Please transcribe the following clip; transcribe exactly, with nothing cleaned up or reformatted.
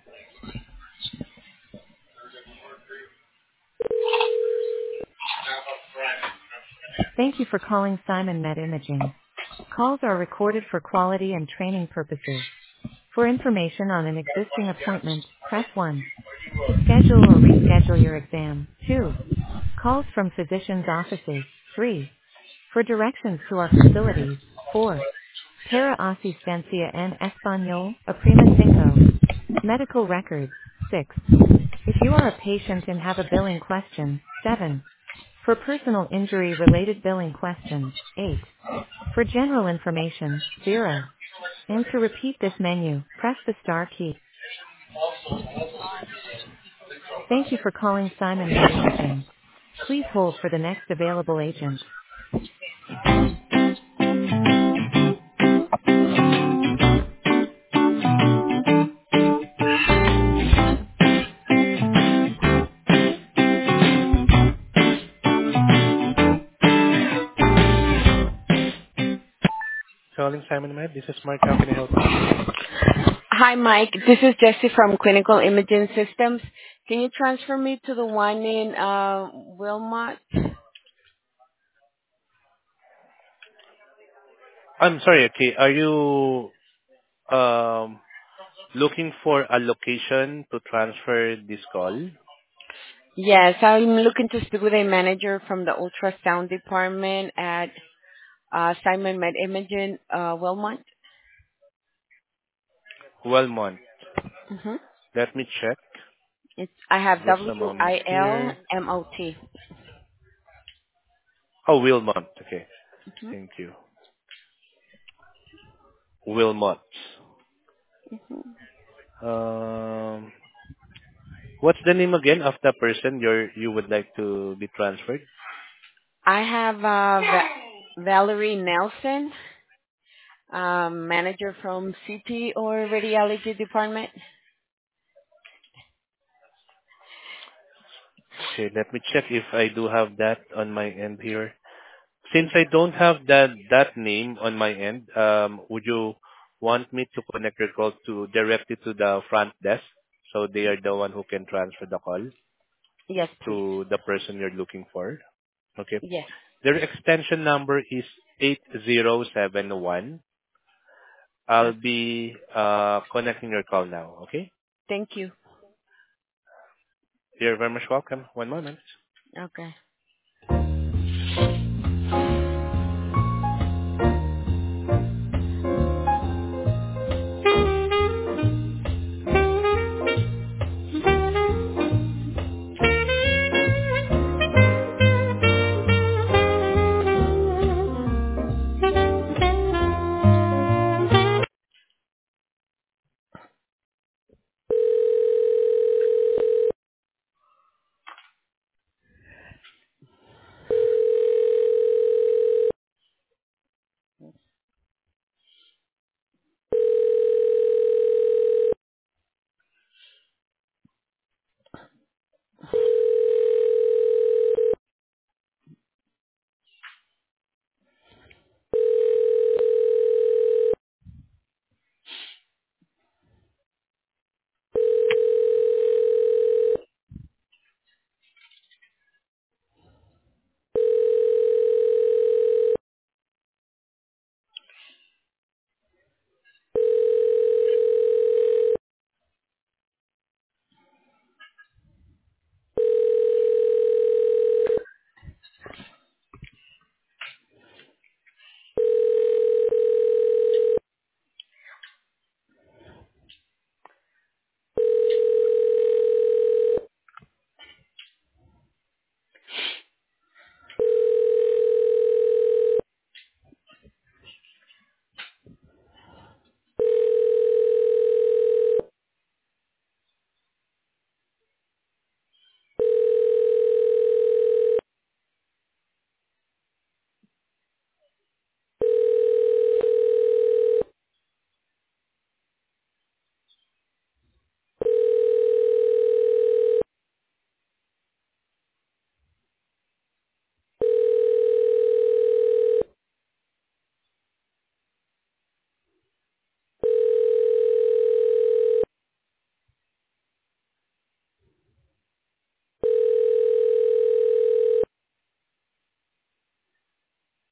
Thank you for calling Simon Med Imaging. Calls are recorded for quality and training purposes. For information on an existing appointment, press one. To schedule or reschedule your exam, two. Calls from physicians' offices, three. For directions to our facilities, four. Para asistencia en español, aprima cinco. Medical records, six. If you are a patient and have a billing question, seven. For personal injury related billing questions, eight. For general information, zero. And to repeat this menu, press the star key. Thank you for calling Simon Med Imaging. Please hold for the next available agent. Calling Simon Med, this is Mark. How can I help you? Hi, Mike. This is Jessie from Clinical Imaging Systems. Can you transfer me to the one in uh, Wilmot? I'm sorry, okay. Are you um looking for a location to transfer this call? Yes, I'm looking to speak with a manager from the ultrasound department at uh, Simon Med Imaging, uh, Wilmot. Wellmont. Mm-hmm. Let me check. It's I have Just W a moment I L here. M O T. Oh, Wilmont. Okay. Mm-hmm. Thank you. Wilmot. Um, what's the name again of the person you're you would like to be transferred? I have uh, Va- Valerie Nelson, um, manager from C T or radiology department. Okay, let me check if I do have that on my end here. Since I don't have that that name on my end, um, would you want me to connect your call to directly to the front desk so they are the one who can transfer the call Yes, please. to the person you're looking for? Okay. Yes. Their extension number is eight zero seven one. I'll Uh, be uh, connecting your call now. Okay. thank you. You're very much welcome. One moment. Okay.